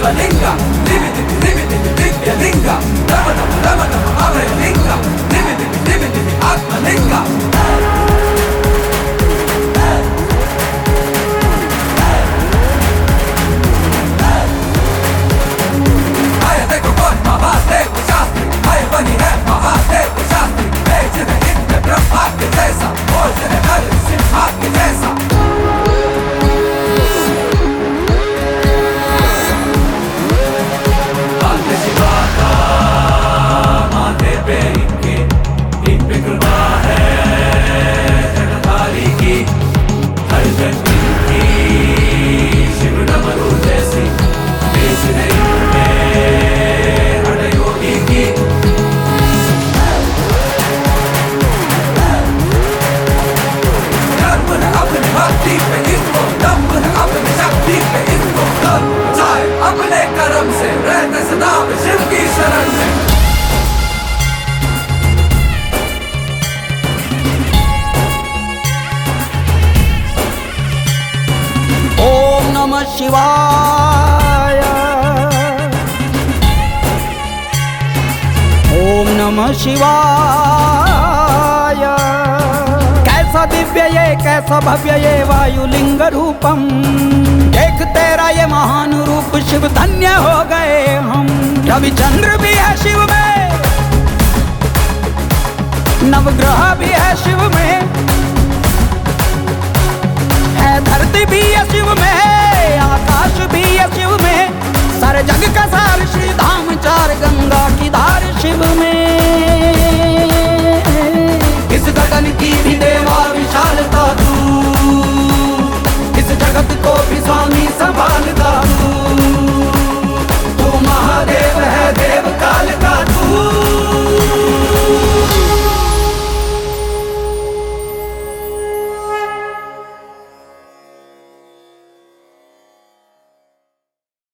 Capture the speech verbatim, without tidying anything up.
शिवलिंगा दिव्य दिव्य दिव्य दिव्य दिव्य लिंगा नम नम नम नम अभय लिंगा दिव्य दिव्य दिव्य दिव्य आत्मलिंगा आया देखो कौन महादेव शास्त्री आया बनी है महादेव शास्त्री भेज है इनमें ब्रह्मा के जैसा बोझ है हर सिंहा के जैसा अपने कर्म से रहते सदा शिव की शरण में। ओम नमः शिवाय ओम नमः शिवाय। कैसा दिव्य ये कैसा भव्य ये वायुलिंग रूपम, देख तेरा ये महान रूप शिव धन्य हो गए हम। रविचंद्र भी है शिव में, नवग्रह भी है शिव में, है धरती भी है शिव में, आकाश भी है शिव में, सारे जग का सार श्री धाम चार गंगा की धार शिव में। इस गगन की भी